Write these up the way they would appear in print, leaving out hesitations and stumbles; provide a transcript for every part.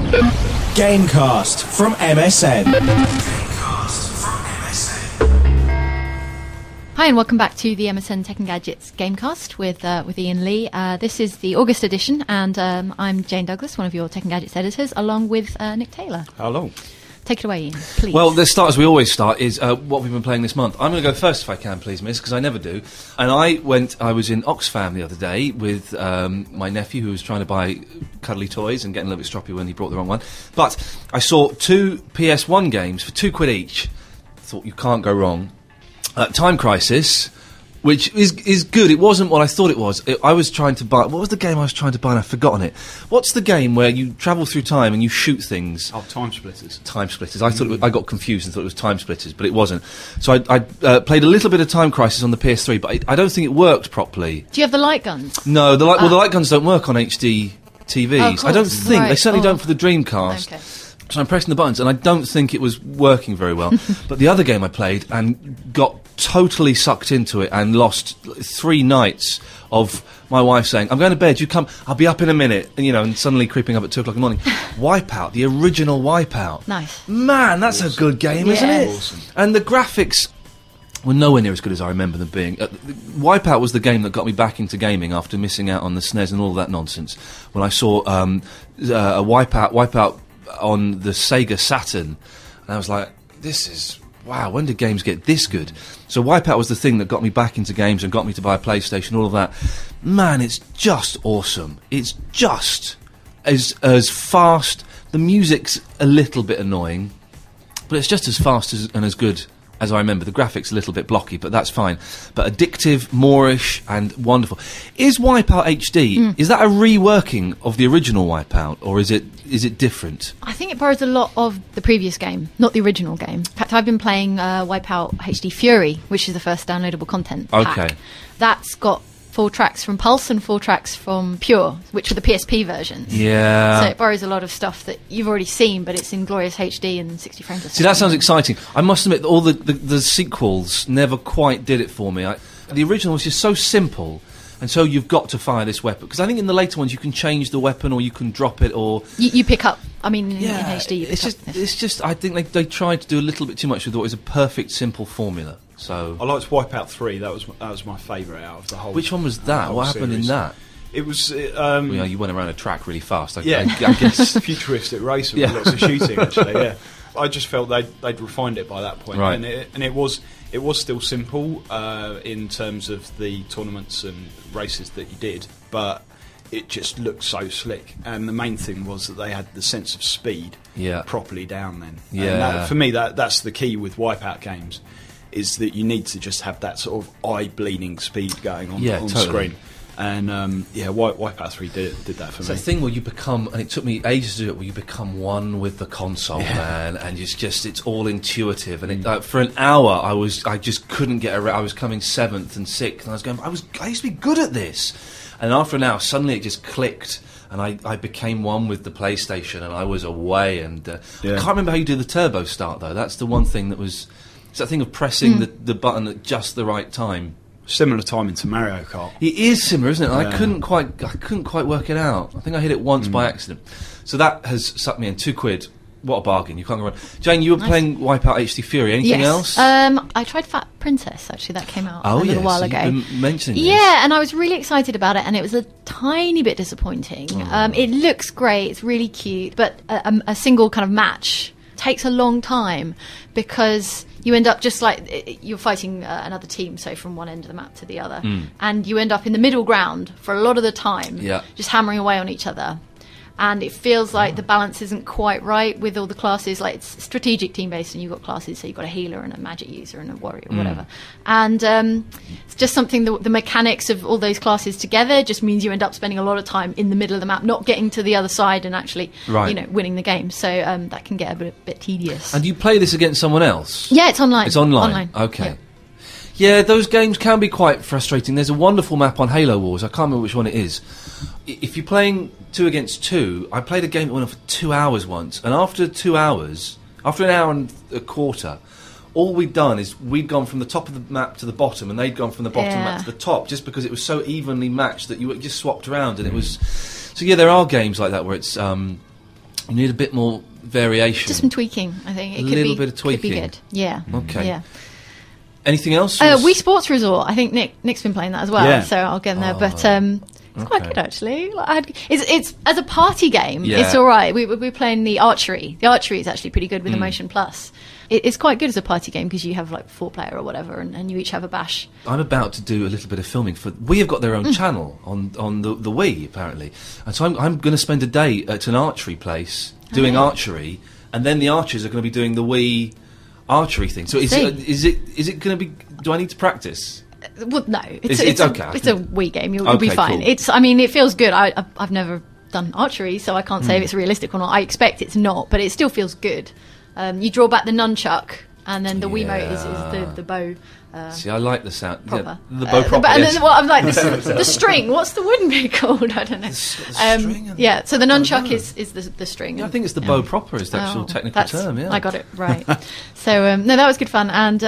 Gamecast from MSN. Hi and welcome back to the MSN Tech and Gadgets Gamecast with Ian Lee. This is the August edition, and I'm Jane Douglas, one of your Tech and Gadgets editors, along with Nick Taylor. Hello. Take it away, Ian, please. Well, let's start as we always start, is what we've been playing this month. I'm going to go first if I can, please, miss, because I never do. And I was in Oxfam the other day with my nephew, who was trying to buy cuddly toys and getting a little bit stroppy when he brought the wrong one. But I saw two PS1 games for £2 each. Thought you can't go wrong. Time Crisis, which is good. It wasn't what I thought it was. I was trying to buy... What was the game I was trying to buy and I've forgotten it? What's the game where you travel through time and you shoot things? Oh, Time Splitters. Time Splitters. I thought I got confused and thought it was Time Splitters, but it wasn't. So I played a little bit of Time Crisis on the PS3, but I don't think it worked properly. Do you have the light guns? No, the light guns don't work on HD TVs. I don't think. They certainly don't for the Dreamcast. Okay. So I'm pressing the buttons, and I don't think it was working very well. But the other game I played and got totally sucked into it and lost 3 nights of my wife saying, "I'm going to bed, you come, I'll be up in a minute," and suddenly creeping up at 2 o'clock in the morning. Wipeout, the original Wipeout. Nice. Man, that's a good game, isn't it? Awesome. And the graphics were nowhere near as good as I remember them being. Wipeout was the game that got me back into gaming after missing out on the SNES and all that nonsense. When I saw a Wipeout on the Sega Saturn, and I was like, wow, when did games get this good? So Wipeout was the thing that got me back into games and got me to buy a PlayStation, all of that. Man, it's just awesome. It's just as fast. The music's a little bit annoying, but it's just as fast and as good as I remember. The graphics a little bit blocky, but that's fine. But addictive, Moorish, and wonderful. Is Wipeout HD, is that a reworking of the original Wipeout, or is it different? I think it borrows a lot of the previous game, not the original game. In fact, I've been playing Wipeout HD Fury, which is the first downloadable content pack. Okay. That's got 4 tracks from Pulse and 4 tracks from Pure, which are the PSP versions. Yeah. So it borrows a lot of stuff that you've already seen, but it's in glorious HD and 60 frames a second. See, that sounds exciting. I must admit that all the sequels never quite did it for me. The original was just so simple, and so you've got to fire this weapon. Because I think in the later ones you can change the weapon or you can drop it, or... You pick up, in HD you pick up. It's just, I think they tried to do a little bit too much with what is a perfect, simple formula. So I liked Wipeout 3. That was my favourite out of the whole. Which one was that? What happened in that? It was. You went around a track really fast. I guess futuristic race with lots of shooting. Actually, yeah. I just felt they'd refined it by that point, right. and it was still simple in terms of the tournaments and races that you did, but it just looked so slick. And the main thing was that they had the sense of speed properly down. Then, and for me, that's the key with Wipeout games. Is that you need to just have that sort of eye-bleeding speed going on totally. screen. And, Wipeout 3 did that for me. It's a thing where you become, and it took me ages to do it, where you become one with the console, man, and it's all intuitive. And for an hour, I just couldn't get around. I was coming 7th and 6th, and I was going, I used to be good at this. And after an hour, suddenly it just clicked, and I became one with the PlayStation, and I was away. And I can't remember how you do the turbo start, though. That's the one thing that was... It's that thing of pressing the button at just the right time. Similar timing to Mario Kart. It is similar, isn't it? I couldn't quite work it out. I think I hit it once by accident. So that has sucked me in. £2. What a bargain. You can't go wrong. Jane, you were playing Wipeout HD Fury. Anything else? I tried Fat Princess, actually. That came out a little while ago. You've been mentioning this. Yeah, and I was really excited about it, and it was a tiny bit disappointing. It looks great. It's really cute. But a single kind of match takes a long time because you end up just like you're fighting another team, so from one end of the map to the other, and you end up in the middle ground for a lot of the time, just hammering away on each other. And it feels like the balance isn't quite right with all the classes. Like, it's strategic team-based, and you've got classes, so you've got a healer and a magic user and a warrior or whatever. And it's just something, the mechanics of all those classes together just means you end up spending a lot of time in the middle of the map, not getting to the other side and actually, winning the game. So that can get a bit tedious. And do you play this against someone else? Yeah, it's online. It's online. Okay. Yeah, those games can be quite frustrating. There's a wonderful map on Halo Wars. I can't remember which one it is. If you're playing 2 against 2, I played a game that went on for 2 hours once, and after 2 hours, after an hour and a quarter, all we'd done is we'd gone from the top of the map to the bottom, and they'd gone from the bottom of the map to the top, just because it was so evenly matched that you just swapped around, and it was... So yeah, there are games like that where it's... You need a bit more variation. Just some tweaking, I think. It A could little be, bit of tweaking. Could be good. Yeah. Okay. Yeah. Anything else? Wii Sports Resort. I think Nick's been playing that as well, Yeah. so I'll get in there. But it's quite okay. good actually. It's as a party game. Yeah. It's all right. We're playing the archery. The archery is actually pretty good with the Mm. Motion Plus. It's quite good as a party game because you have like 4-player or whatever, and you each have a bash. I'm about to do a little bit of filming for. We have got their own channel on the Wii apparently, and so I'm going to spend a day at an archery place doing archery, and then the archers are going to be doing the Wii archery thing. So is it going to be? Do I need to practice? Well, no, It's okay. It's a Wii game. You'll be Okay, fine. cool. I mean, it feels good. I've never done archery, so I can't say if it's realistic or not. I expect it's not, but it still feels good. You draw back the nunchuck, and then the Wiimote is the bow. See, I like the sound. Proper. Yeah, the bow proper. And yes. then I'm like the string. What's the wooden bit called? I don't know. The string and- yeah. So the nunchuck know. is the string. Yeah, I think it's the bow proper is the actual technical term. Yeah, I got it right. So no, that was good fun. And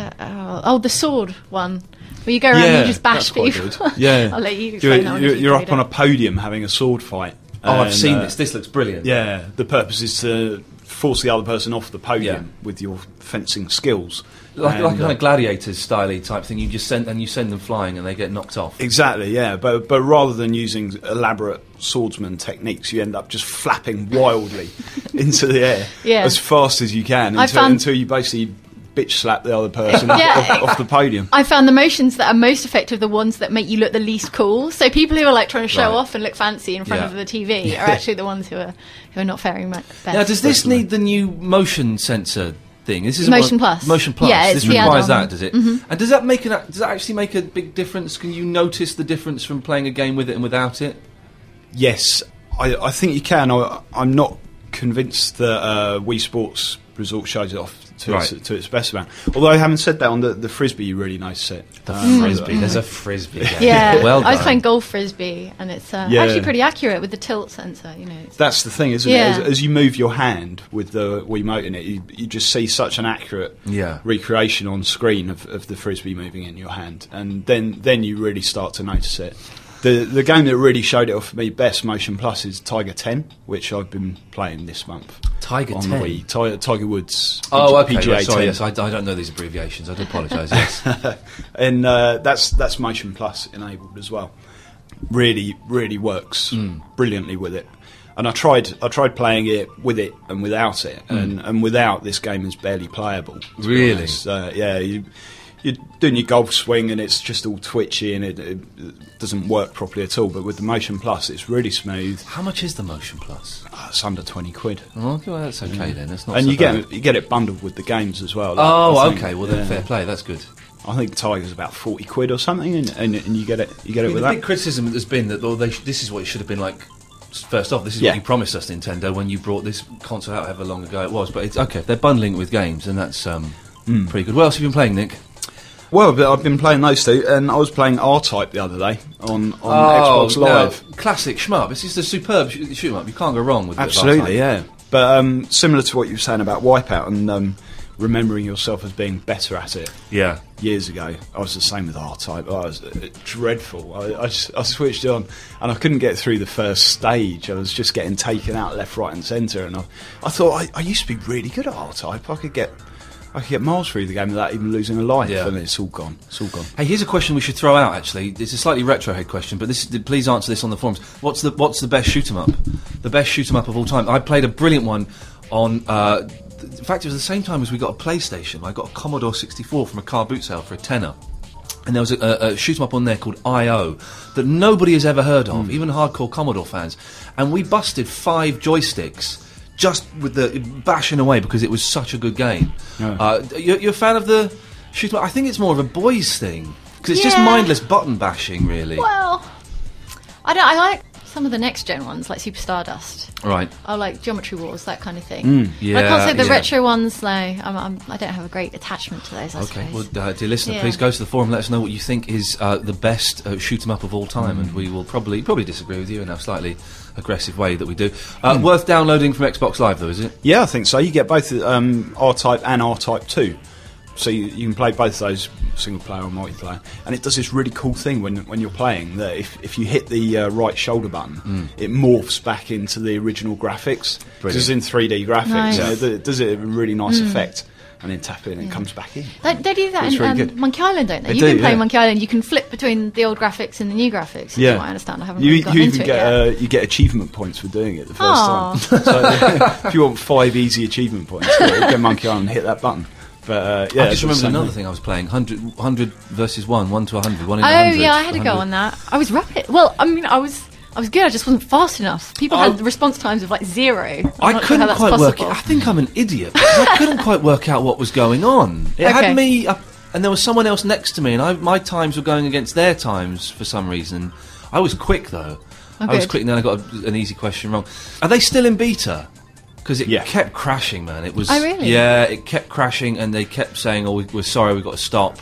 the sword one. Where you go around and you just bash that's quite people. good. Yeah. I'll let you explain that one if You're you up on a played podium having a sword fight. Oh, I've And, seen this. This looks brilliant. Yeah, the purpose is to force the other person off the podium with your fencing skills. Like a And, kind of gladiators style type thing. You just send them flying and they get knocked off. Exactly, yeah. But rather than using elaborate swordsman techniques, you end up just flapping wildly into the air as fast as you can until you basically bitch slap the other person off the podium. I found the motions that are most effective the ones that make you look the least cool. So people who are like trying to show off and look fancy in front of the TV are actually the ones who are not faring best. Now, does this need the new motion sensor thing? This is Motion Plus. Motion Plus. Yeah, it's this the requires add-on. that, does it? Mm-hmm. And does that actually make a big difference? Can you notice the difference from playing a game with it and without it? Yes, I think you can. I'm not convinced that Wii Sports Resort shows it off to its best amount. Although, having said that, on the Frisbee, you really notice it. The Frisbee. There's a Frisbee game. Yeah, well done. I was playing golf Frisbee, and it's actually pretty accurate with the tilt sensor. You know, That's the thing, isn't it? As you move your hand with the Wiimote in it, you just see such an accurate recreation on screen of the Frisbee moving in your hand, and then you really start to notice it. The game that really showed it off for me best, Motion Plus, is Tiger 10, which I've been playing this month. Tiger on 10? the Wii. Tiger Woods. Oh, okay. PGA 10. Yes, I don't know these abbreviations. I do apologise. Yes, and that's Motion Plus enabled as well. Really, really works brilliantly with it. And I tried playing it with it and without it, and without, this game is barely playable. Really? You're doing your golf swing and it's just all twitchy and it doesn't work properly at all. But with the Motion Plus, it's really smooth. How much is the Motion Plus? It's under £20. Oh, well, that's okay then. That's not. And so you bad. get it bundled with the games as well. Oh, okay. Well, then fair play. That's good. I think Tiger's about £40 or something, and you get it. You get it with the that. big criticism has been that this is what it should have been like. First off, this is what you promised us, Nintendo, when you brought this console out however long ago it was. But it's okay. They're bundling it with games, and that's pretty good. What else have you been playing, Nick? Well, I've been playing those two, and I was playing R-Type the other day on Xbox Live. No, classic shmup. This is a superb shoot 'em up. You can't go wrong with it. Absolutely, yeah. But similar to what you were saying about Wipeout and remembering yourself as being better at it. Yeah. Years ago, I was the same with R-Type. I was dreadful. I switched on, and I couldn't get through the first stage. I was just getting taken out left, right, and centre. And I thought I used to be really good at R-Type. I could get miles through the game without even losing a life, and it's all gone. It's all gone. Hey, here's a question we should throw out. Actually, it's a slightly retrohead question, but please answer this on the forums. What's the best shoot 'em up? The best shoot 'em up of all time. I played a brilliant one on. In fact, it was the same time as we got a PlayStation. I got a Commodore 64 from a car boot sale for £10. And there was a shoot 'em up on there called I.O. that nobody has ever heard of, even hardcore Commodore fans. And we busted 5 joysticks just with the bashing away because it was such a good game. No. You're a fan of the shoot 'em up? I think it's more of a boys thing because it's just mindless button bashing, really. Well, I like some of the next gen ones, like Super Stardust. Right. I like Geometry Wars, that kind of thing. Yeah, I can't say the retro ones, though. I don't have a great attachment to those, I Okay, suppose. well, dear listener, please go to the forum, let us know what you think is the best shoot 'em up of all time, and we will probably disagree with you in a slightly aggressive way that we do. Worth downloading from Xbox Live, though, is it? Yeah, I think so. You get both R-Type and R-Type 2 So you can play both those, single player or multiplayer, and it does this really cool thing when you're playing, that if you hit the right shoulder button, it morphs back into the original graphics, because it's in 3D graphics. Nice. It does it a really nice effect, and then tap it and it comes back in. They do that It's in really good. Monkey Island, don't they? They You've do, been playing yeah. Monkey Island. You can flip between the old graphics and the new graphics. Yeah, From what I understand. I haven't you really gotten even into get it yet. you get achievement points for doing it the first Aw. time. So if you want 5 easy achievement points, get Monkey Island and hit that button. But I it's just the remember same another thing. thing I was playing, 100 versus 1 to 100, 1 in Oh 100. yeah, I had a go 100. on that. I was rapid. Well, I mean, I was good. I just wasn't fast enough. People had response times of like 0. I'm I not sure how couldn't that's quite work it. possible. I think I'm an idiot because I couldn't quite work out what was going on. It Okay. had me up, and there was someone else next to me, and my times were going against their times for some reason. I was quick though. I was good. quick, and then I got an easy question wrong. Are they still in beta? Because it Yeah. kept crashing, man. It was. Oh, really? Yeah, it kept crashing, and they kept saying, "Oh, we're sorry, we've got to stop."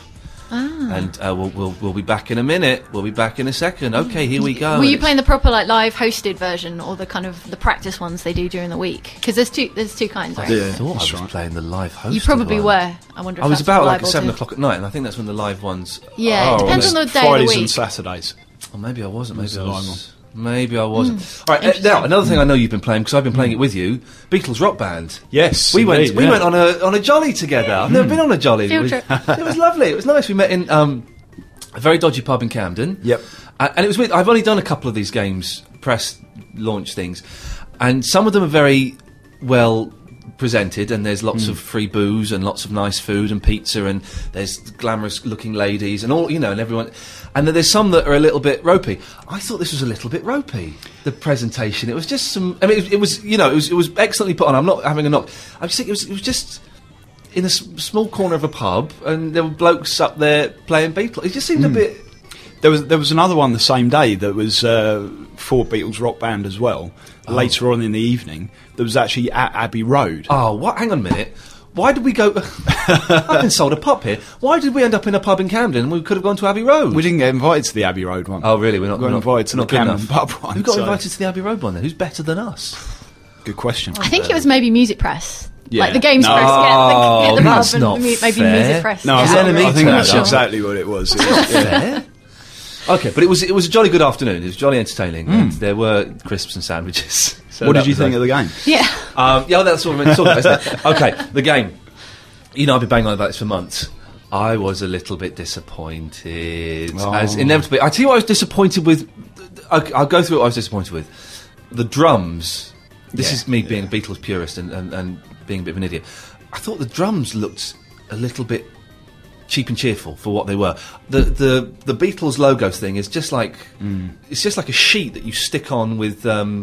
And we'll be back in a minute. We'll be back in a second. Okay, here we go. Were you And playing the proper like live hosted version or the kind of the practice ones they do during the week? Because there's two kinds, right? I thought That's I was right. playing the live hosted You probably one. were. I wonder if I was that's about like reliable 7 too. o'clock at night, and I think that's when the live ones. Yeah, it are. depends Or on the day Fridays of the and week. Saturdays. Oh, maybe I wasn't. Maybe Was I the live was. Maybe I wasn't. All right. Interesting. Now another thing I know you've been playing because I've been playing it with you. Beatles Rock Band. Yes, We went. indeed, We yeah. went on a jolly together. I've never been on a jolly. Field it, trip. was, it was lovely. It was nice. We met in a very dodgy pub in Camden. Yep. And it was weird. I've only done a couple of these games, press launch things, and some of them are very well presented, and there's lots of free booze and lots of nice food and pizza, and there's glamorous looking ladies and all, and everyone. And then there's some that are a little bit ropey. I thought this was a little bit ropey. The presentation, it was just some. I mean, it was it was excellently put on. I'm not having a knock. I just think it was just in a small corner of a pub, and there were blokes up there playing Beatles. It just seemed a bit. There was another one the same day that was for Beatles Rock Band as well. Later on in the evening, that was actually at Abbey Road. Oh, what? Hang on a minute. Why did we go? I've been sold a pop here. Why did we end up in a pub in Camden? And we could have gone to Abbey Road. We didn't get invited to the Abbey Road one. Oh, really? We're not. We got invited to we're the not good Camden enough. pub one. Who got so- invited to the Abbey Road one? Then who's better than us? Good question. I think it was maybe Music Press. Yeah. Like the games No. press get the that's pub not and maybe fair. Music Press. No, get Is I Abbey enemy Road. think turned that's up? exactly what it was. Yeah. Fair. Okay, but it was a jolly good afternoon. It was jolly entertaining. And there were crisps and sandwiches. So What that did you was think nice. of the game? Yeah. Yeah, that's what I meant to talk about, isn't it? Okay, the game. I've been banging on about this for months. I was a little bit disappointed. Oh. As inevitably. I tell you what I was disappointed with. I'll go through what I was disappointed with. The drums. This Yeah, is me being a Beatles purist and being a bit of an idiot. I thought the drums looked a little bit cheap and cheerful for what they were. The Beatles logo thing is just like it's just like a sheet that you stick on with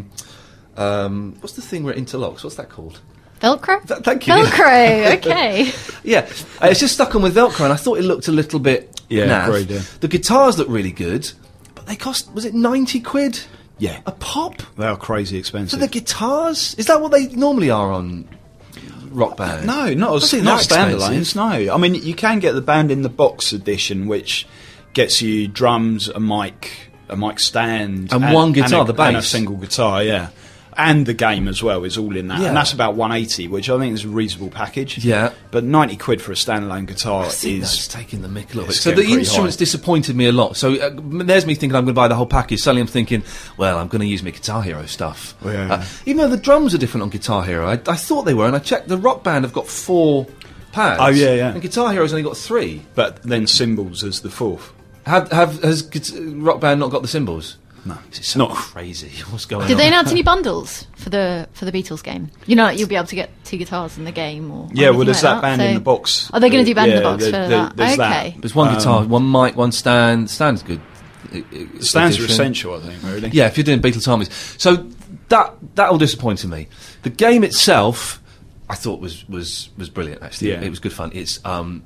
what's the thing where it interlocks? What's that called? Velcro? Thank you. Velcro, okay. Yeah, it's just stuck on with Velcro, and I thought it looked a little bit Yeah, naff. agreed, yeah. The guitars look really good, but they cost, was it 90 quid? Yeah. A pop? They are crazy For expensive. the guitars? Is that what they normally are on Rock Band? No, not Doesn't seem not that standalones. expensive. No, I mean you can get the band in the box edition, which gets you drums, a mic stand, And one guitar, the and a bass. single guitar, yeah, and the game as well is all in that, Yeah. and that's about 180, which I think is a reasonable package. Yeah. but 90 quid for a standalone guitar I think that's is taking the mick a little bit. it's So the getting pretty instruments high. disappointed me a lot. So there's me thinking I'm going to buy the whole package. Suddenly I'm thinking, well, I'm going to use my Guitar Hero stuff. Yeah. Even though the drums are different on Guitar Hero, I thought they were, and I checked. The Rock Band have got 4 pads. Oh, yeah, yeah. And Guitar Hero's only got 3. but then cymbals as the fourth. Has Rock Band not got the cymbals? No, It's so not crazy. What's going on? Did they announce any bundles for the Beatles game? You'll be able to get 2 guitars in the game, or Yeah, well, anything there's like that band so- in the box. Are they going to do band in the Yeah, box for that? there's Okay. There's one guitar, one mic, one stand. Stand's good. Stands are Addition. essential, I think. Really. Yeah, if you're doing Beatles harmonies. So that all disappointed me. The game itself, I thought was brilliant. Actually, Yeah. it was good fun. It's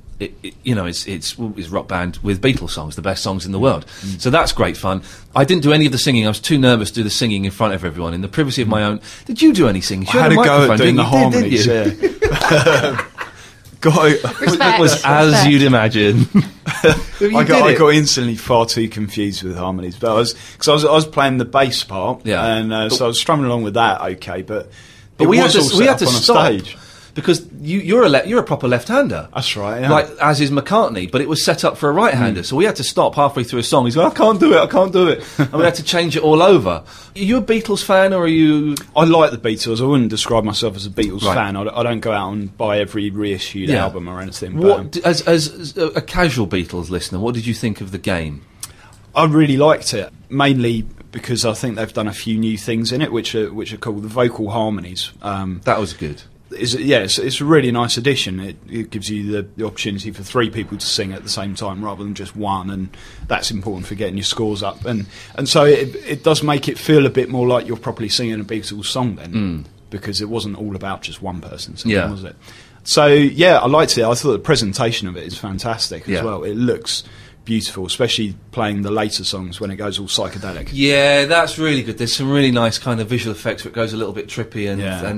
it's Rock Band with Beatles songs, the best songs in the world. So that's great fun. I didn't do any of the singing. I was too nervous to do the singing in front of everyone in the privacy of my own. Did you do any singing? You I had a go microphone, at doing the didn't you? harmonies. Didn't you? Yeah. Respect. It was as Respect. you'd imagine. You I did it. got instantly far too confused with harmonies, but I was playing the bass part, Yeah. and so I was strumming along with that, okay, but But it we had was all to set we had up to on a stop stage. because you're a proper left-hander. That's right, yeah. Like, as is McCartney, but it was set up for a right-hander, so we had to stop halfway through a song. He's like, I can't do it. And we had to change it all over. Are you a Beatles fan, or are you... I like the Beatles. I wouldn't describe myself as a Beatles Right. fan. I don't go out and buy every reissued Yeah. album or anything. What, But, as a casual Beatles listener, what did you think of the game? I really liked it, mainly because I think they've done a few new things in it, which are cool. The vocal harmonies. That was good. It's a really nice addition. It gives you the opportunity for 3 people to sing at the same time rather than just one, and that's important for getting your scores up. And so it does make it feel a bit more like you're properly singing a Beatles song then, because it wasn't all about just one person singing, Yeah. was it? So yeah, I liked it. I thought the presentation of it is fantastic as Yeah. well. It looks beautiful, especially playing the later songs when it goes all psychedelic. Yeah, that's really good. There's some really nice kind of visual effects where it goes a little bit trippy,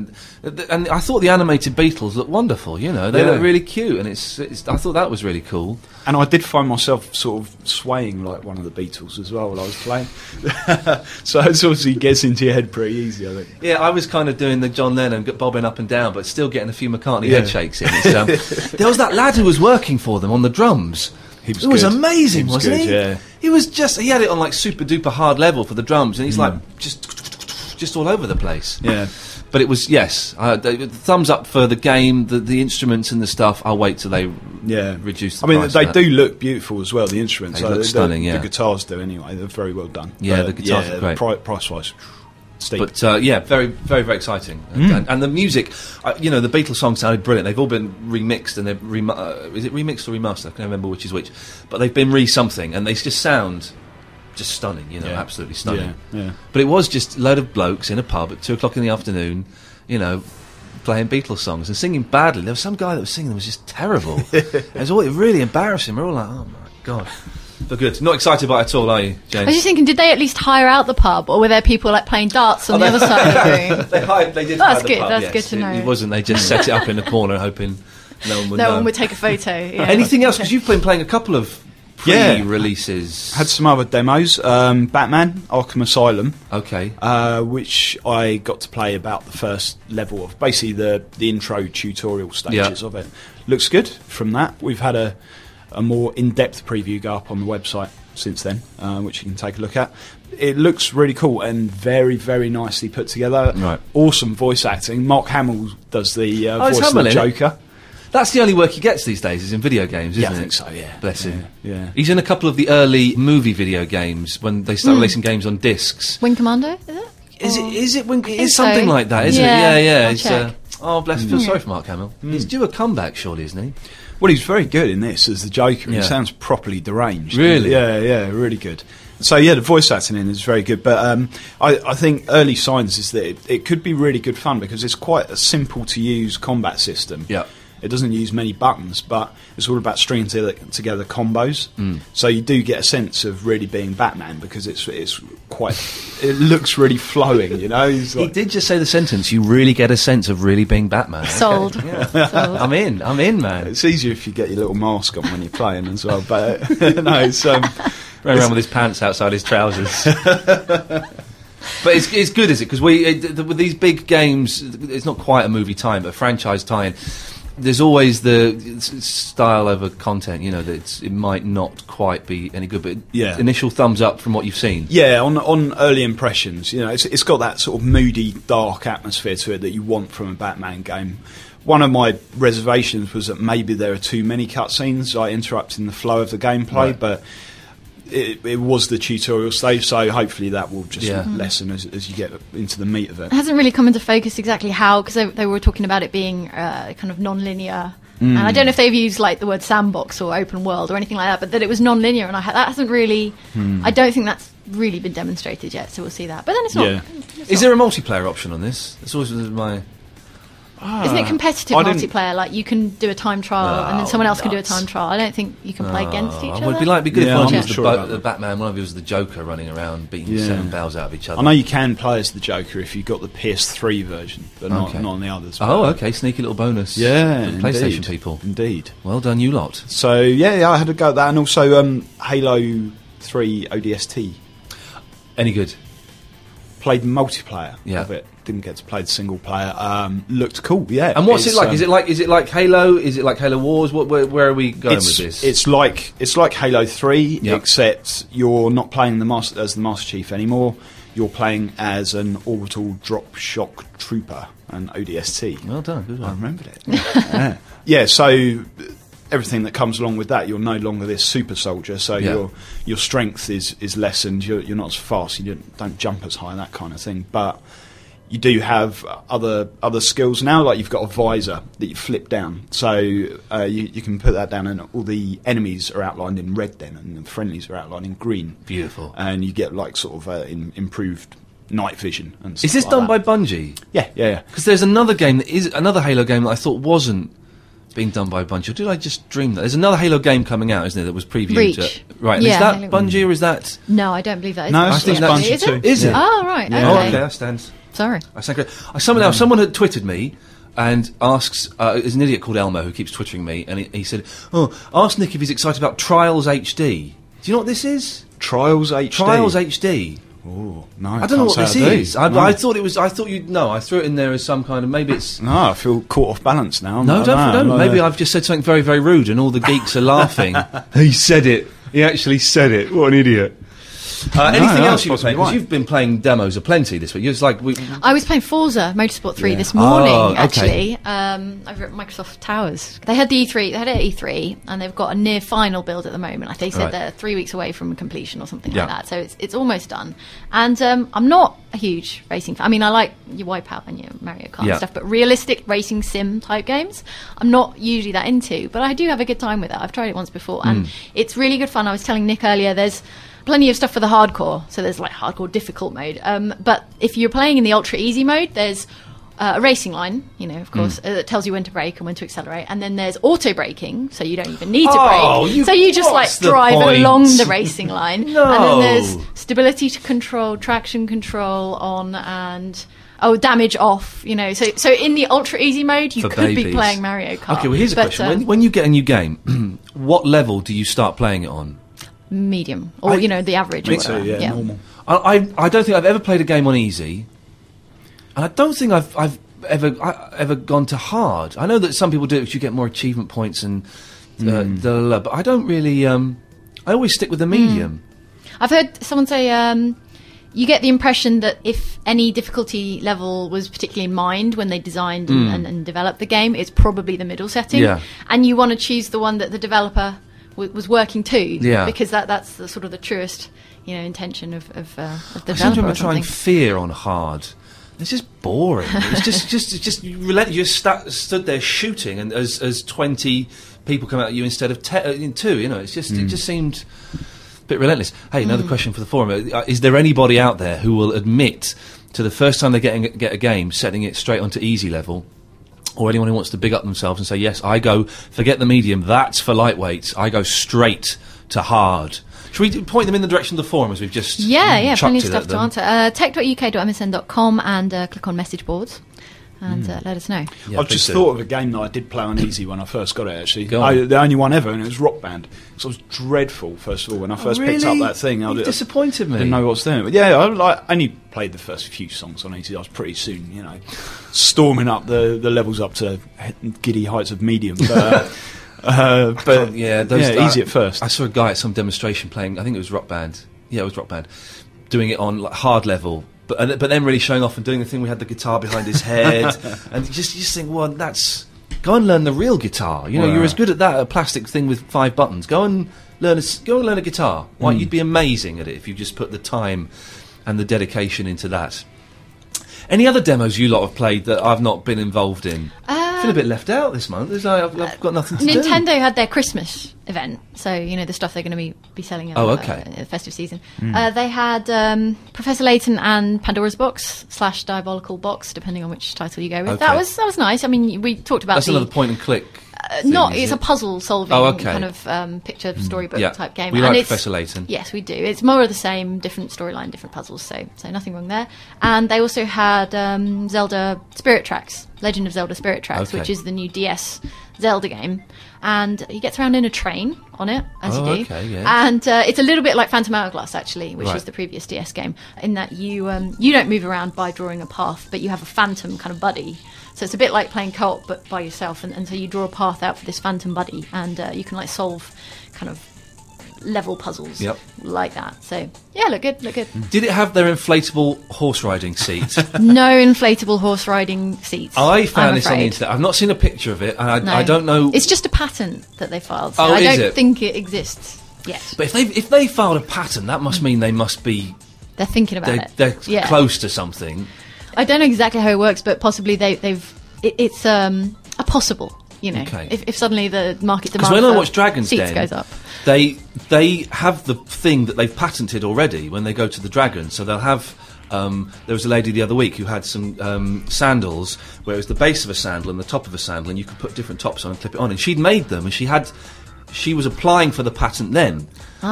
and I thought the animated Beatles looked wonderful. You know, they Yeah. look really cute, and it's I thought that was really cool. And I did find myself sort of swaying like one of the Beatles as well while I was playing. So it obviously gets into your head pretty easy, I think. Yeah, I was kind of doing the John Lennon, bobbing up and down, but still getting a few McCartney Yeah. head shakes in. It's, there was that lad who was working for them on the drums. He was It was good. amazing, He was wasn't good, he? yeah. He was he had it on like super duper hard level for the drums, and he's like just all over the place. Yeah. But it was, yes, thumbs up for the game, the instruments and the stuff. I'll wait till they reduce the I mean, price they of do look beautiful as well, the instruments. They look stunning, yeah. The guitars do anyway, they're very well done. Yeah, But, the guitars are great. Price-wise, steep. But yeah, very, very, very exciting. And the music, the Beatles songs sounded brilliant. They've all been remixed, and they're is it remixed or remastered? I can't remember which is which. But they've been re-something, and they just sound just stunning. Absolutely stunning. Yeah. But it was just a load of blokes in a pub at 2:00 in the afternoon, playing Beatles songs and singing badly. There was some guy that was singing that was just terrible. It was really embarrassing. We're all like, oh my god. But good. Not excited by it at all, are you, James? I was just thinking, did they at least hire out the pub, or were there people like playing darts on the other side of the room? They did. That's hire the good, pub, that's yes. good to know. It wasn't. They just set it up in the corner, hoping no one would know. No one would take a photo. Yeah. Anything else? Because you've been playing a couple of Yeah. pre-releases. Had some other demos. Batman, Arkham Asylum, Okay. which I got to play about the first level of, basically the intro tutorial stages of it. Looks good from that. We've had a more in-depth preview go up on the website since then, which you can take a look at. It looks really cool and very, very nicely put together. Right. Awesome voice acting. Mark Hamill does the it's voice of Hamill, the isn't it? Joker. That's the only work he gets these days, is in video games, isn't Yeah, it? I think so, yeah. Bless him. Yeah. He's in a couple of the early movie video games when they start releasing games on discs. Wing Commando, is it? Is it? think It's something so. like that, isn't Yeah, it? Yeah. I'll It's, check. bless. Feel sorry for Mark Hamill. He's due a comeback, surely, isn't he? Well, he's very good in this as the Joker. Yeah. He sounds properly deranged. Really? Yeah, really good. So, yeah, the voice acting in is very good. But I think early signs is that it could be really good fun because it's quite a simple-to-use combat system. Yeah. It doesn't use many buttons, but it's all about stringing together combos. So you do get a sense of really being Batman because it's quite... It looks really flowing, He's He like, did just say the sentence, you really get a sense of really being Batman. Sold. Sold. I'm in, man. it's easier if you get your little mask on when you're playing as well. But, no, it's... Running around with his pants outside his trousers. But it's good, is it? Because with these big games, it's not quite a movie tie-in, but a franchise tie-in. There's always the style over content, that it might not quite be any good, but Yeah. initial thumbs up from what you've seen. Yeah, on early impressions, it's got that sort of moody, dark atmosphere to it that you want from a Batman game. One of my reservations was that maybe there are too many cutscenes, interrupting the flow of the gameplay, Right. but it was the tutorial stage, so hopefully that will just Yeah. lessen as you get into the meat of it. It hasn't really come into focus exactly how, because they were talking about it being kind of non-linear. And I don't know if they've used like the word sandbox or open world or anything like that, but that it was non-linear, and that hasn't really. I don't think that's really been demonstrated yet, so we'll see that. But then it's not. Yeah. Is there a multiplayer option on this? That's always my... Isn't it competitive I didn't- multiplayer? Like you can do a time trial, and then someone else can do a time trial. I don't think you can play against each It other. would be good Yeah, if one I'm of you not was sure about the that. Batman, one of you was the Joker running around beating Yeah. seven bells out of each other. I know you can play as the Joker if you've got the PS3 version, but not Okay. on the others. Oh, okay, sneaky little bonus. Yeah, for the PlayStation indeed. people. Indeed. Well done, you lot. So, yeah, I had to go at that, and also Halo 3 ODST. Any good? played multiplayer Yeah. of it. Didn't get to play the single player. Looked cool, yeah. And what's it It's, like? Is it like Halo? Is it like Halo Wars? Where are we going with this? It's like Halo 3, Yep. except you're not playing as the Master Chief anymore. You're playing as an orbital drop shock trooper, an ODST. Well done. Good I one. remembered it. Yeah. Yeah, so everything that comes along with that, you're no longer this super soldier, so Yeah. your strength is lessened, you're not as fast, you don't jump as high, that kind of thing. But you do have other skills now, like you've got a visor that you flip down, so you can put that down, and all the enemies are outlined in red then, and the friendlies are outlined in green. Beautiful. And you get like sort of improved night vision and stuff Is this like done that. by Bungie? Yeah. Because there's another game that is another Halo game that I thought wasn't being done by Bungie. Or did I just dream that? There's another Halo game coming out, isn't there? That was previewed. Reach. Right. And Yeah, is that Halo- Bungie or is that? No, I don't believe that is. No, I it's think that's that's- Bungie Is it? too. Is it? Oh, right, Yeah. Oh, okay. okay. That stands. Sorry. I stand correct. Someone had tweeted me and asks. There's an idiot called Elmo who keeps twittering me, and he said, "Oh, ask Nick if he's excited about Trials HD." Do you know what this is? Trials HD. Trials HD. Oh, no, I don't know what this is. No. I thought it was. I thought you'd know. I threw it in there as some kind of maybe it's. No, I feel caught off balance now. No, I don't. know. Maybe I've just said something very, very rude, and all the geeks are laughing. He said it. He actually said it. What an idiot! Anything no, else that's you've been playing? possibly Because right. you've been playing demos aplenty this week. It's like I was playing Forza Motorsport 3 Yeah. this morning, Oh, okay. actually, over at Microsoft Towers. They had the E3, they had it at E3, and they've got a near final build at the moment. They said Right. they're 3 weeks away from completion or something Yeah. like that. So it's almost done. And I'm not a huge racing fan. I mean, I like your Wipeout and your Mario Kart Yeah. and stuff, but realistic racing sim type games, I'm not usually that into. But I do have a good time with it. I've tried it once before, and it's really good fun. I was telling Nick earlier, there's plenty of stuff for the hardcore, so there's like hardcore difficult mode, but if you're playing in the ultra easy mode, there's a racing line, of course, that tells you when to brake and when to accelerate, and then there's auto braking, so you don't even need to Oh, brake, so you just like what's the drive point? along the racing line. No. And then there's stability to control, traction control on, and damage off, so in the ultra easy mode you For could be babies. playing Mario Kart. okay. Well, here's a but, question: when you get a new game, what level do you start playing it on? medium, or the average, or Me too, whatever. yeah, normal. I don't think I've ever played a game on easy, and I don't think I've ever gone to hard. I know that some people do it because you get more achievement points and but I don't really. I always stick with the medium. I've heard someone say you get the impression that if any difficulty level was particularly in mind when they designed and developed the game, it's probably the middle setting. Yeah. And you want to choose the one that the developer was working to, Yeah. because that's the sort of the truest intention of the I seem to developer or remember trying something. fear on hard. It's just boring. It's just you stood there shooting, and as 20 people come at you instead of 2. It's just it just seemed a bit relentless. Hey, another question for the forum: is there anybody out there who will admit to the first time they get a game, setting it straight onto easy level? Or anyone who wants to big up themselves and say, yes, I go, forget the medium, that's for lightweights, I go straight to hard. Should we point them in the direction of the forum as we've just Yeah, chucked plenty of it stuff at to them? answer. tech.uk.msn.com and click on message boards and let us know. Yeah, I've please just do. thought of a game that I did play on easy when I first got it, actually. Go on. The only one ever, and it was Rock Band. So I was dreadful, first of all, when I first picked up Really? that thing. You disappointed me. Didn't know what I was doing. But yeah, I only played the first few songs on easy. I was pretty soon, storming up the levels up to giddy heights of medium. But easy at first. I saw a guy at some demonstration playing, I think it was Rock Band. Yeah, it was Rock Band. Doing it on like, hard level. But then really showing off and doing the thing. We had the guitar behind his head, and you just think, well, go and learn the real guitar. You're as good at that, a plastic thing with 5 buttons. Go and learn a guitar. Why you'd be amazing at it if you just put the time and the dedication into that. Any other demos you lot have played that I've not been involved in? I feel a bit left out this month. I've got nothing to do. Nintendo had their Christmas event, so the stuff they're going to be selling in the festive season. They had Professor Layton and Pandora's Box / Diabolical Box, depending on which title you go with. Okay. That was nice. I mean, we talked about That's another point and click. Not, is it's a it? puzzle solving Oh, okay. kind of picture storybook Yeah. type game. We and like it's, Professor Layton. Yes, we do. It's more of the same, different storyline, different puzzles. So nothing wrong there. And they also had Zelda Spirit Tracks, Legend of Zelda Spirit Tracks, Okay. which is the new DS Zelda game. And he gets around in a train on it, as Oh, you do. okay, yes. And it's a little bit like Phantom Hourglass, actually, which Right. is the previous DS game, in that you don't move around by drawing a path, but you have a phantom kind of buddy. So it's a bit like playing co-op, but by yourself. And so you draw a path out for this phantom buddy, and you can like solve kind of level puzzles Yep. like that. So yeah, look good. Did it have their inflatable horse riding seat? No inflatable horse riding seats. I found I'm this on the afraid. internet. I've not seen a picture of it, and No. I don't know. It's just a patent that they filed. So Oh, I is don't it? think it exists yet. But if they filed a patent, that must mean they must be They're thinking about they're it. close to something. I don't know exactly how it works, but possibly it's a possible. You know, Okay. if suddenly the market demand Because when I for watch Dragon's seats Den, goes up. they have the thing that they've patented already when they go to the Dragon. So they'll have. There was a lady the other week who had some sandals where it was the base of a sandal and the top of a sandal, and you could put different tops on and clip it on. And she'd made them, and she was applying for the patent then.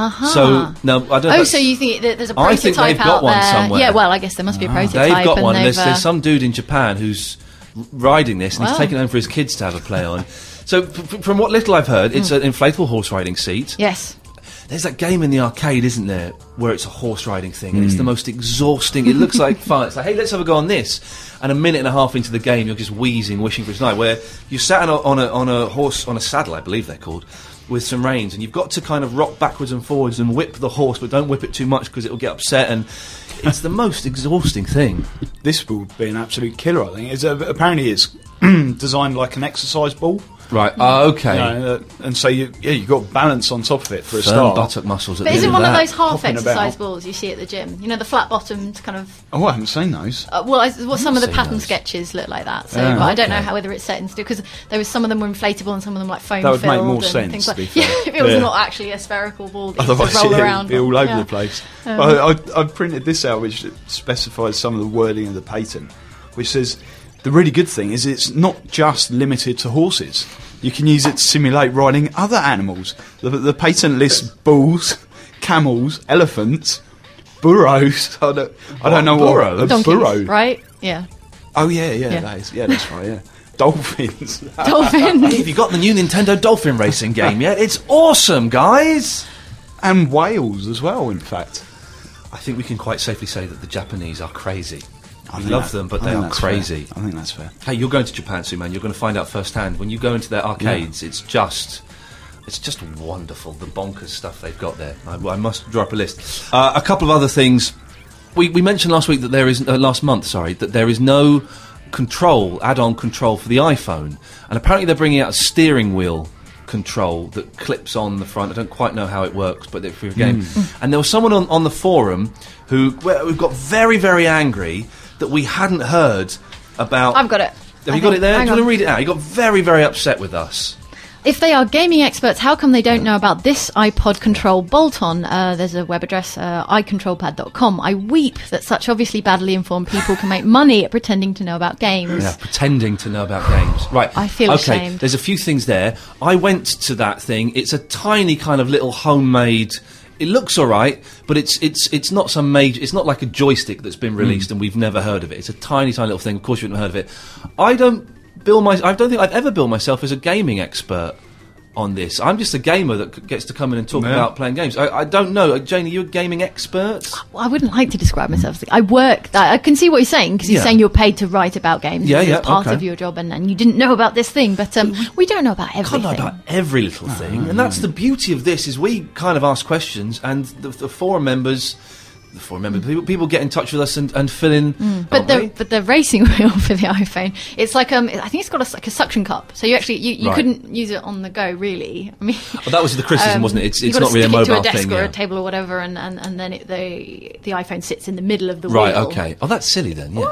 So no, I don't. know Oh, if so you think that there's a I prototype think they've got out one there? somewhere. Yeah, well, I guess there must be a prototype. they've got and one. they've, There's some dude in Japan who's riding this, and he's Wow. taking it home for his kids to have a play on. So from what little I've heard, it's an inflatable horse riding seat. Yes. There's that game in the arcade, isn't there, where it's a horse riding thing, and it's the most exhausting. It looks like fun. It's like, hey, let's have a go on this. And a minute and a half into the game, you're just wheezing, wishing for its night. Where you sat on a horse, on a saddle, I believe they're called, with some reins, and you've got to kind of rock backwards and forwards and whip the horse, but don't whip it too much because it'll get upset. And it's the most exhausting thing. This will be an absolute killer, I think. Apparently it's designed like an exercise ball. Right. Okay. You know, and so you've got balance on top of it for a Firm start. buttock muscles. At But the isn't end one of that. those half Hopping exercise about. balls you see at the gym? You know, the flat bottomed kind of. Oh, I haven't seen those. Some of the seen pattern those. sketches look like that. So, Oh, but I don't know okay. how whether it's set in steel because there was some of them were inflatable and some of them like foam That would filled make more and sense, things to like. be fair. Yeah, if it was Yeah. not actually a spherical ball that you Otherwise, just roll it'd around. be all over Yeah. the place. I've printed this out, which specifies some of the wording of the patent, which says the really good thing is it's not just limited to horses. You can use it to simulate riding other animals. The patent lists bulls, camels, elephants, burros. I don't know what Burros? a Donkeys, burro. right? Yeah. Oh yeah, Yeah. that's right. Yeah, dolphins. Dolphins. Have you got the new Nintendo Dolphin Racing game yet? It's awesome, guys! And whales as well, in fact. I think we can quite safely say that the Japanese are crazy. I We think love that- them, but I they think are that's crazy. fair. I think that's fair. Hey, you're going to Japan soon, man. You're going to find out firsthand. When you go into their arcades, it's just wonderful, the bonkers stuff they've got there. I must draw up a list. A couple of other things. We mentioned last week that last month, that there is no add-on control for the iPhone. And apparently they're bringing out a steering wheel control that clips on the front. I don't quite know how it works, but for your game. And there was someone on the forum who got very, very angry that we hadn't heard about... I've got it. Have you got it there? Hang Do you want on. to read it out? He got very, very upset with us. If they are gaming experts, how come they don't know about this iPod control bolt-on? There's a web address, icontrolpad.com. I weep that such obviously badly informed people can make money at pretending to know about games. Yeah, pretending to know about games. Right. I feel okay, ashamed. there's a few things there. I went to that thing. It's a tiny kind of little homemade... It looks all right, but it's not some major... It's not like a joystick that's been released and we've never heard of it. It's a tiny, tiny little thing. Of course you haven't heard of it. I don't think I've ever billed myself as a gaming expert on this. I'm just a gamer that gets to come in and talk about playing games. I don't know. Jane, are you a gaming expert? Well, I wouldn't like to describe myself as... I work... I can see what he's saying, because he's Yeah. saying you're paid to write about games. Yeah, It's yeah, part okay. of your job, and you didn't know about this thing, but we don't know about everything. Can't know about every little thing, and that's the beauty of this. Is we kind of ask questions, and the forum members, people get in touch with us and fill in. But the racing wheel for the iPhone, it's like I think it's got like a suction cup, so you actually you Right. couldn't use it on the go really. I mean, Well, that was the criticism, wasn't it? you've It's got not to really a stick it to mobile a desk thing. or Yeah. a table or whatever, and then the iPhone sits in the middle of the Right. wheel. Okay. Oh, that's silly then. Yeah.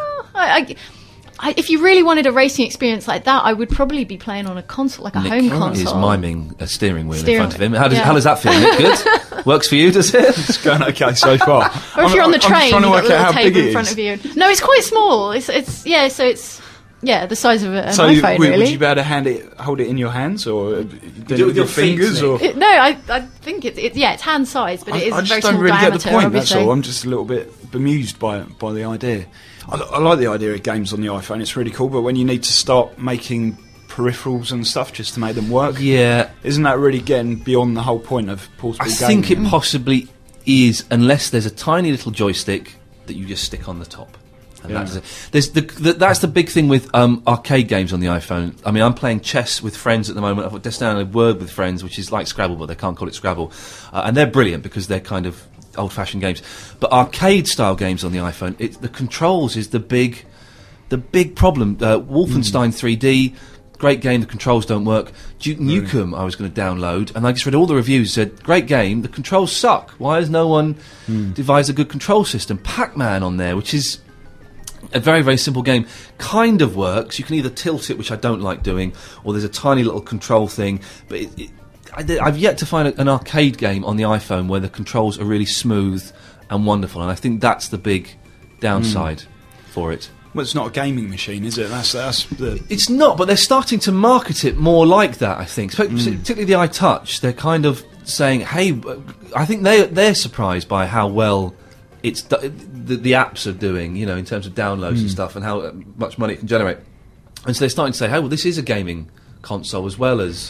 If you really wanted a racing experience like that, I would probably be playing on a console, like a home Nick console. is miming a steering wheel in Steering- front of him. How yeah. does that feel? Nick? Good. Works for you, does it? It's going okay so far. Or if you're on the train, I'm trying to you've work got a out little how big table it in front is. of you. No, it's quite small. So it's Yeah, the size of an So iPhone, would really. you be able to hold it in your hands, or do it your with your feet, fingers, or? No, I think it's hand size, but it is I a just very don't small really diameter. get the point. Obviously. That's all. I'm just a little bit bemused by the idea. I like the idea of games on the iPhone. It's really cool. But when you need to start making peripherals and stuff just to make them work, Yeah, isn't that really getting beyond the whole point of portable I gaming? think it possibly is, unless there's a tiny little joystick that you just stick on the top. And Yeah. that's the big thing with arcade games on the iPhone. I mean, I'm playing chess with friends at the moment. I've just downloaded Word with Friends, which is like Scrabble, but they can't call it Scrabble. And they're brilliant because they're kind of old-fashioned games. But arcade-style games on the iPhone, the controls is the big problem. Wolfenstein 3D, great game, the controls don't work. Duke Nukem I was going to download, and I just read all the reviews, said, great game, the controls suck. Why has no one devised a good control system? Pac-Man on there, which is a very, very simple game, kind of works. You can either tilt it, which I don't like doing, or there's a tiny little control thing. But I've yet to find an arcade game on the iPhone where the controls are really smooth and wonderful, and I think that's the big downside for it. Well, it's not a gaming machine, is it? That's the. It's not, but they're starting to market it more like that, I think. Particularly the iTouch. They're kind of saying, hey, I think they're surprised by how well it's the apps are doing, in terms of downloads and stuff, and how much money it can generate. And so they're starting to say, hey, well, this is a gaming console as well as,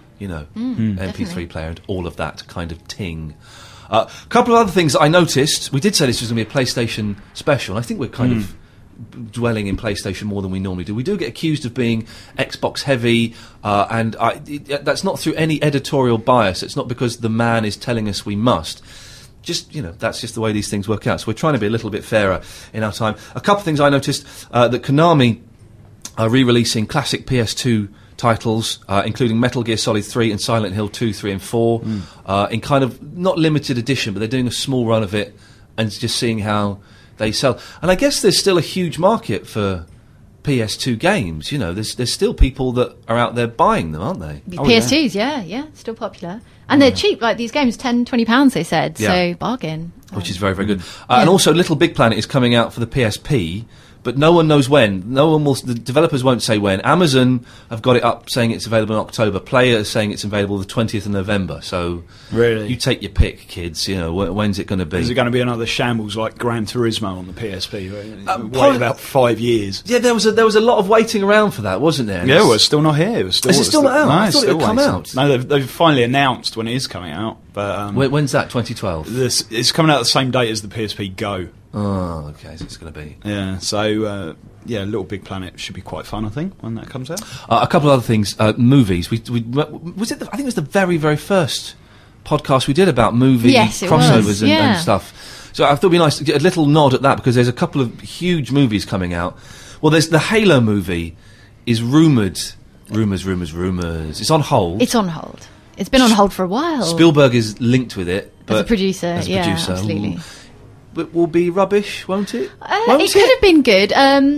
MP3 definitely. player and all of that kind of ting. A couple of other things I noticed. We did say this was going to be a PlayStation special. I think we're kind of dwelling in PlayStation more than we normally do. We do get accused of being Xbox heavy, and that's not through any editorial bias. It's not because the man is telling us we must. Just, that's just the way these things work out. So we're trying to be a little bit fairer in our time. A couple of things I noticed, that Konami are re-releasing classic PS2 titles, including Metal Gear Solid 3 and Silent Hill 2, 3 and 4, in kind of, not limited edition, but they're doing a small run of it and just seeing how they sell. And I guess there's still a huge market for PS2 games. There's still people that are out there buying them, aren't they? PS2s, yeah, still popular. And they're cheap, like these games, £10-20 they said, Yeah. so bargain. Which is very, very good. And also, Little Big Planet is coming out for the PSP, but no one knows when. The developers won't say when. Amazon have got it up saying it's available in October. Player is saying it's available the 20th of November. So Really? you take your pick, kids. When's it going to be? Is it going to be another shambles like Gran Turismo on the PSP? Wait probably- about 5 years. Yeah, there was a lot of waiting around for that, wasn't there? And Yeah, it's- well, it's still not here. Is it still not out? No, I it's thought it still had come waiting. out. No, they've finally announced when it is coming out. But When's that? 2012. it's coming out the same date as the PSP Go. Oh, okay. So it's going to be. Yeah, so Little Big Planet should be quite fun, I think, when that comes out. A couple of other things. Movies. I think it was the very, very first podcast we did about movie Yes, it crossovers was, and yeah. stuff. So I thought it'd be nice to get a little nod at that because there's a couple of huge movies coming out. Well, there's the Halo movie is rumoured. Rumours. It's on hold. It's on hold. It's been on hold for a while. Spielberg is linked with it. as but a producer, as a yeah, producer. absolutely. But will be rubbish, won't it? It could have been good.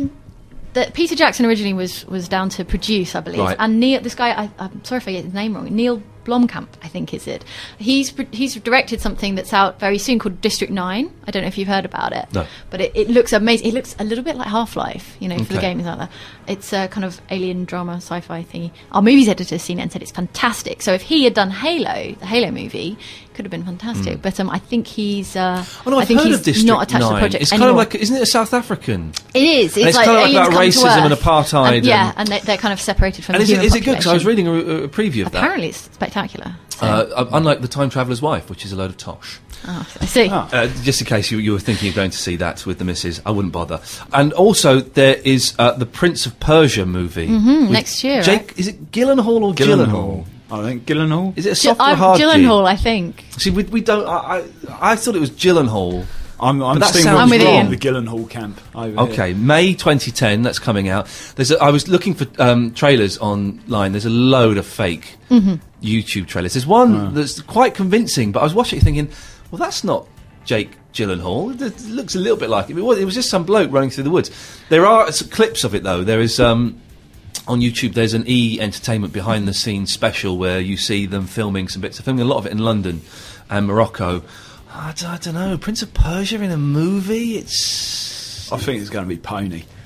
That Peter Jackson originally was down to produce, I believe, Right. and this guy, I'm sorry if I get his name wrong, Neil Blomkamp, I think is it. He's directed something that's out very soon called District 9. I don't know if you've heard about it. No. But it looks amazing. It looks a little bit like Half-Life, for the Okay. gamers out there. It's a kind of alien drama sci-fi thingy. Our movies editor's seen it and said it's fantastic. So if he had done Halo, the Halo movie, it could have been fantastic. But I think he's I I've think heard he's of District not attached 9. to the project It's anymore. kind of like, isn't it a South African? It is. And it's like kind of like aliens about come to racism and Earth. apartheid And, yeah, and- and they're kind of separated from And the is human it good? Because I was population. reading a preview of that. Apparently it's spectacular. So, Unlike The Time Traveller's Wife, which is a load of tosh. I see. Just in case you were thinking of going to see that with the missus, I wouldn't bother. And also, there is the Prince of Persia movie. with next year, Jake, right? is it Gyllenhaal or Gyllenhaal? I think Gyllenhaal. Is it a soft or a hard G? Gyllenhaal, I think. See, we don't... I thought it was Gyllenhaal. I'm that steaming sounds I'm with wrong. Ian. the Gyllenhaal camp. Over Okay, May 2010, that's coming out. I was looking for trailers online. There's a load of fake YouTube trailers. There's one that's quite convincing, but I was watching it thinking, well, that's not Jake Gyllenhaal. It looks a little bit like him. It was just some bloke running through the woods. There are some clips of it, though. There is... on YouTube, there's an E! Entertainment behind-the-scenes special where you see them filming some bits. They're filming a lot of it in London and Morocco. I don't know. Prince of Persia in a movie? I think it's going to be pony.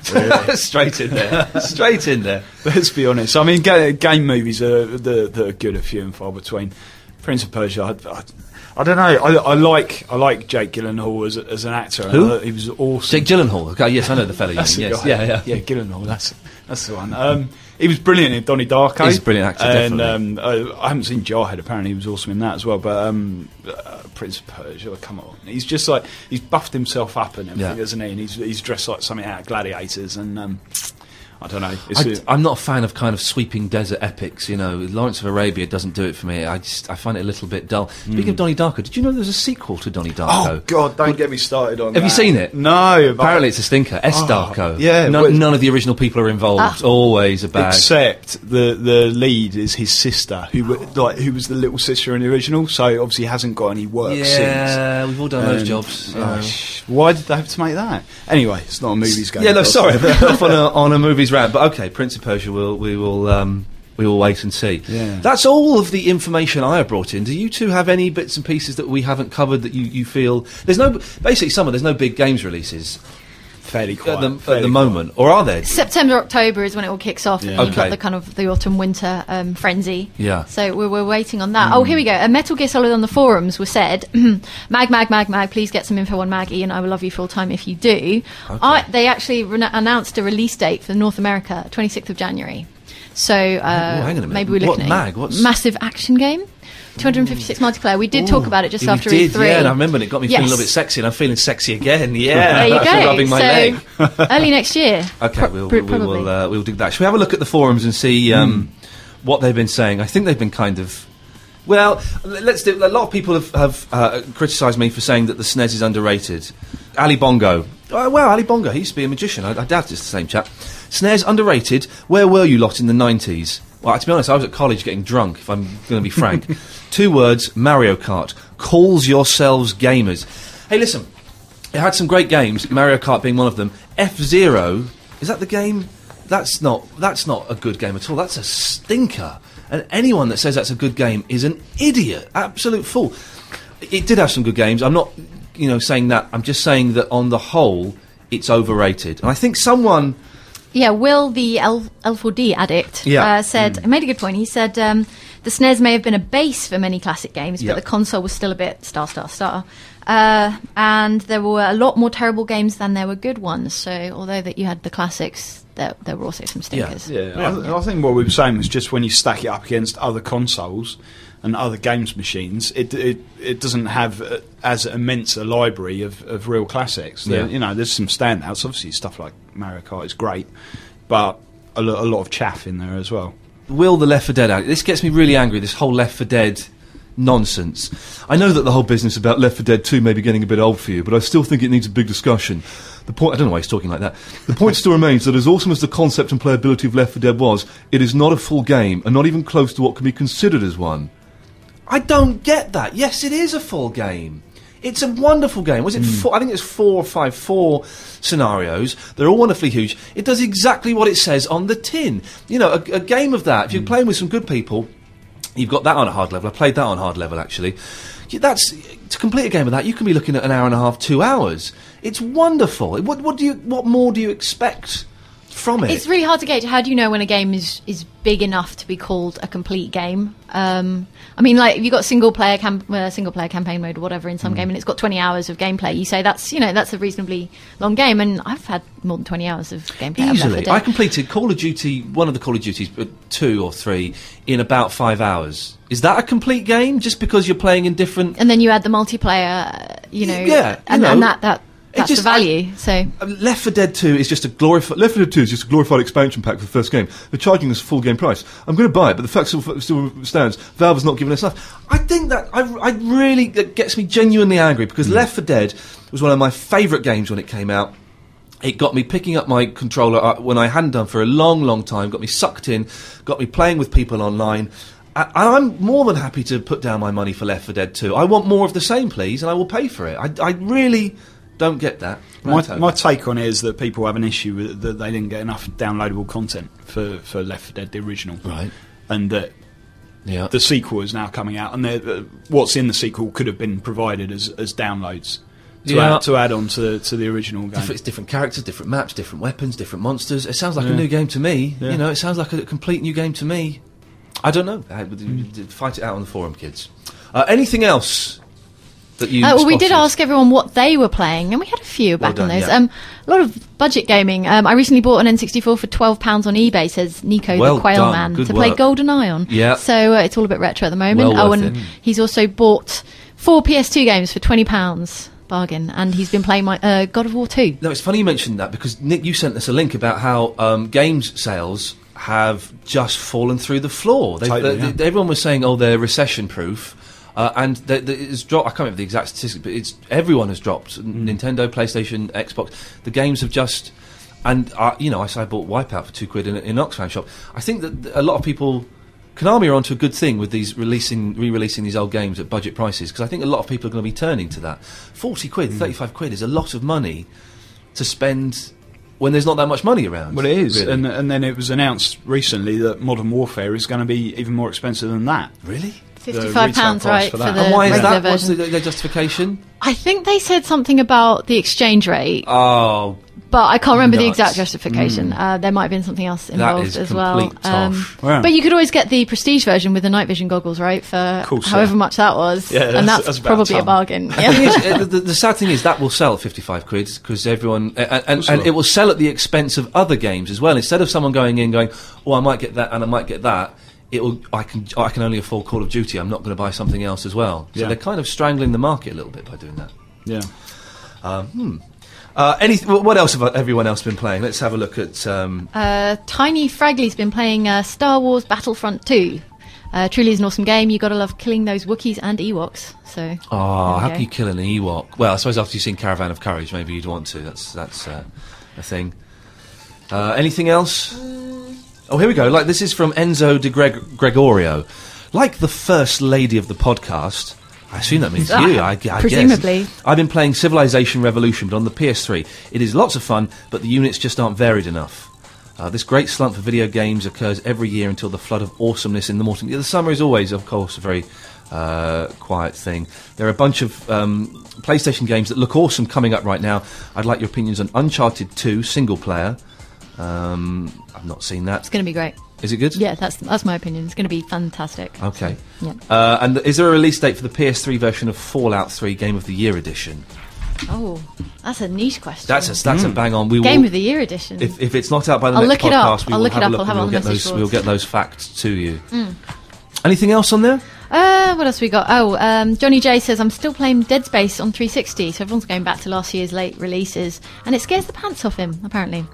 Straight in there. Straight in there. Let's be honest. I mean, game movies that are good are few and far between. Prince of Persia, I don't know. I like Jake Gyllenhaal as an actor. Who? He was awesome. Jake Gyllenhaal. Okay, yes, I know the fella. That's the Yes, guy. yeah. Gyllenhaal. That's the one. He was brilliant in Donnie Darko. He's a brilliant actor, and, definitely. I haven't seen Jarhead. Apparently, he was awesome in that as well. But Prince of Persia, come on, he's just like he's buffed himself up and everything, Yeah. isn't he? And he's dressed like something out of Gladiators. And I don't know. I'm not a fan of kind of sweeping desert epics. You know, Lawrence of Arabia doesn't do it for me. I find it a little bit dull. Speaking of Donnie Darko, did you know there's a sequel to Donnie Darko? Oh God, don't get me started on that. Have you seen it? No. but- Apparently it's a stinker. Darko. yeah, None of the original people are involved. Always a bag. Except the lead is his sister, who was the little sister in the original. So obviously hasn't got any work since. Yeah, we've all done those jobs. Why did they have to make that? Anyway, it's not a movies game. Yeah, no, sorry, off on a movies rant. But okay, Prince of Persia, we will wait and see. Yeah. That's all of the information I have brought in. Do you two have any bits and pieces that we haven't covered that you feel there's no there's no big games releases fairly quiet at the moment, or are there? September, October is when it all kicks off. Yeah. And you've got Okay. the kind of the autumn winter frenzy. Yeah. So we're waiting on that. Oh, here we go. A Metal Gear Solid on the forums was said, mag, please get some info on mag, Ian. I will love you full time if you do. Okay. They actually announced a release date for North America, 26th of January. So hang on a minute. maybe we're What looking mag? at What's- massive action game. 256 multiplayer. We did talk about it just We after did, E3. yeah, and I remember and it got me feeling a Yes. little bit sexy, and I'm feeling sexy again. Yeah, There you after go. rubbing my so leg. early next year. Okay, Probably. we'll do that. Shall we have a look at the forums and see what they've been saying? I think they've been kind of. Well, let's do. A lot of people have criticised me for saying that the SNES is underrated. Ali Bongo. Ali Bongo, he used to be a magician. I doubt it's the same chap. SNES underrated. Where were you lot in the 90s? Well, to be honest, I was at college getting drunk, if I'm going to be frank. 2 words, Mario Kart. Calls yourselves gamers. Hey, listen, it had some great games, Mario Kart being one of them. F-Zero, is that the game? That's not a good game at all. That's a stinker. And anyone that says that's a good game is an idiot, absolute fool. It did have some good games. I'm not, saying that. I'm just saying that on the whole, it's overrated. And I think someone... Yeah, Will, the L4D addict, said, made a good point. He said the SNES may have been a base for many classic games, but Yep. the console was still a bit star. And there were a lot more terrible games than there were good ones. So although that you had the classics, there were also some stinkers. I think what we were saying was just when you stack it up against other consoles and other games machines, it doesn't have as immense a library of real classics. Yeah. There's some standouts. Obviously, stuff like Mario Kart is great, but a lot of chaff in there as well. Will the Left 4 Dead out? This gets me really angry, this whole Left 4 Dead nonsense. I know that the whole business about Left 4 Dead 2 may be getting a bit old for you, but I still think it needs a big discussion. I don't know why he's talking like that. The point still remains that as awesome as the concept and playability of Left 4 Dead was, it is not a full game, and not even close to what can be considered as one. I don't get that. Yes, it is a full game. It's a wonderful game. Was it 4? I think it's 4 or 5, 4 scenarios. They're all wonderfully huge. It does exactly what it says on the tin. A game of that, if you're playing with some good people, you've got that on a hard level. I played that on hard level, actually. To complete a game of that, you can be looking at an hour and a half, 2 hours. It's wonderful. What more do you expect from it? It's really hard to gauge. How do you know when a game is big enough to be called a complete game? I mean, like, if you've got single player campaign mode or whatever in some game, and it's got 20 hours of gameplay, you say that's a reasonably long game. And I've had more than 20 hours of gameplay. Easily. I completed Call of Duty, one of the Call of Duties, 2 or 3, in about 5 hours. Is that a complete game? Just because you're playing in different... And then you add the multiplayer, Yeah, and that's the value. So Left 4 Dead 2 is just a glorified... Left 4 Dead 2 is just a glorified expansion pack for the first game. They're charging us full game price. I'm going to buy it, but the fact still stands. Valve has not given us enough. I think that it gets me genuinely angry, because Left 4 Dead was one of my favourite games when it came out. It got me picking up my controller when I hadn't done for a long, long time, got me sucked in, got me playing with people online. I'm more than happy to put down my money for Left 4 Dead 2. I want more of the same, please, and I will pay for it. I really don't get that. My take on it is that people have an issue with that they didn't get enough downloadable content for Left 4 Dead, the original. Right. And that the sequel is now coming out, and what's in the sequel could have been provided as downloads. to add on to the original game. Different characters, different maps, different weapons, different monsters. It sounds like a new game to me. Yeah. You know, it sounds like a complete new game to me. I don't know. Fight it out on the forum, kids. Anything else that you well, we did spotted? ask everyone what they were playing, and we had a few back done, on those. yeah. A lot of budget gaming. I recently bought an N64 for £12 on eBay, says Nico Well the Quail done, Man, good to play work. GoldenEye on. Yeah. So it's all a bit retro at the moment. Well worth and it. he's also bought 4 PS2 games for £20. Bargain. And he's been playing my God of War 2. No, it's funny you mentioned that because Nick, you sent us a link about how games sales have just fallen through the floor. Totally, yeah. Everyone was saying, "Oh, they're recession-proof," and it's dropped. I can't remember the exact statistic, but everyone has dropped. Nintendo, PlayStation, Xbox. The games have just, and you know, I bought Wipeout for £2 in an Oxfam shop. I think that a lot of people. Konami are onto a good thing with these re-releasing these old games at budget prices, because I think a lot of people are going to be turning to that. £40, £35 is a lot of money to spend when there's not that much money around. Well, it is, really. and then it was announced recently that Modern Warfare is going to be even more expensive than that. Really? retail £55, price right, for for that. the And why is regular that? What's version. their justification? I think they said something about the exchange rate, Oh, but I can't remember the nuts. exact justification. There might have been something else involved is as well. complete tosh. Wow. But you could always get the prestige version with the night vision goggles, right? For Course, however yeah. much that was, Yeah, and that's that's about probably a time. bargain. The, Yeah. thing is, the sad thing is that will sell at £55 because everyone and it will sell at the expense of other games as well. Instead of someone going in going, "Oh, I might get that and I might get that," I can only afford Call of Duty. I'm not going to buy something else as well. So Yeah. they're kind of strangling the market a little bit by doing that. Yeah. What else have everyone else been playing? Let's have a look at. Tiny Fragley's been playing Star Wars Battlefront 2. Truly is an awesome game. You gotta love killing those Wookiees and Ewoks. So. Oh, how there we can go. you kill an Ewok? Well, I suppose after you've seen Caravan of Courage, maybe you'd want to. That's a thing. Anything else? Oh, here we go. Like this is from Enzo de Gregorio. Like the first lady of the podcast. I assume that means you. I Presumably. guess. I've been playing Civilization Revolution, but on the PS3. It is lots of fun, but the units just aren't varied enough. This great slump for video games occurs every year until the flood of awesomeness in the autumn. Yeah, the summer is always, of course, a very quiet thing. There are a bunch of PlayStation games that look awesome coming up right now. I'd like your opinions on Uncharted 2 single player. I've not seen that. It's gonna be great. Is it good? Yeah, that's my opinion. It's gonna be fantastic. Okay. Yeah. And is there a release date for the PS3 version of Fallout 3 Game of the Year edition? Oh, that's a niche question. That's a bang on. We Game will, of the Year edition. If it's not out by the I'll next look it up. podcast, we I'll will look it have up. a look I'll have and it on the message we'll boards. get those facts to you. Anything else on there? What else we got? Johnny J says, I'm still playing Dead Space on 360, so everyone's going back to last year's late releases, and it scares the pants off him, apparently.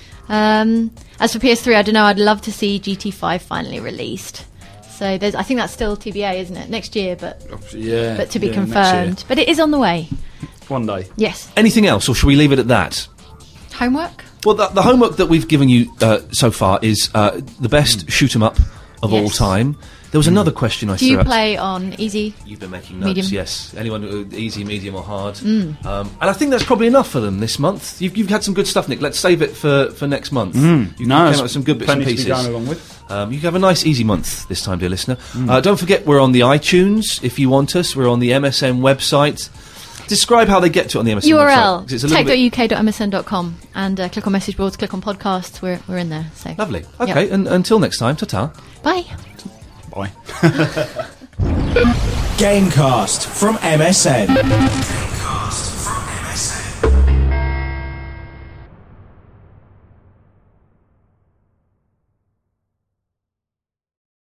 As for PS3, I don't know, I'd love to see GT5 finally released. So I think that's still TBA, isn't it? Next year, but Yeah. to be yeah, confirmed. next But it is on the way. year. One day. Yes. Anything else, or should we leave it at that? Homework? Well, the homework that we've given you so far is the best shoot 'em up of all Yes. time. There was another question I Do threw you out. play on easy? You've been making notes, Medium. yes. Anyone easy, medium, or hard. And I think that's probably enough for them this month. You've had some good stuff, Nick. Let's save it for next month. You came up with some good bits and plenty pieces. to be going along with. You have a nice, easy month this time, dear listener. Don't forget, we're on the iTunes if you want us. We're on the MSN website. Describe how they get to it on the MSN website. URL, 'cause it's a little bit tech.uk.msn.com, and click on message boards, click on podcasts. We're in there. So lovely. Yep. Okay, and until next time, ta-ta. Bye. Bye. Gamecast from MSN.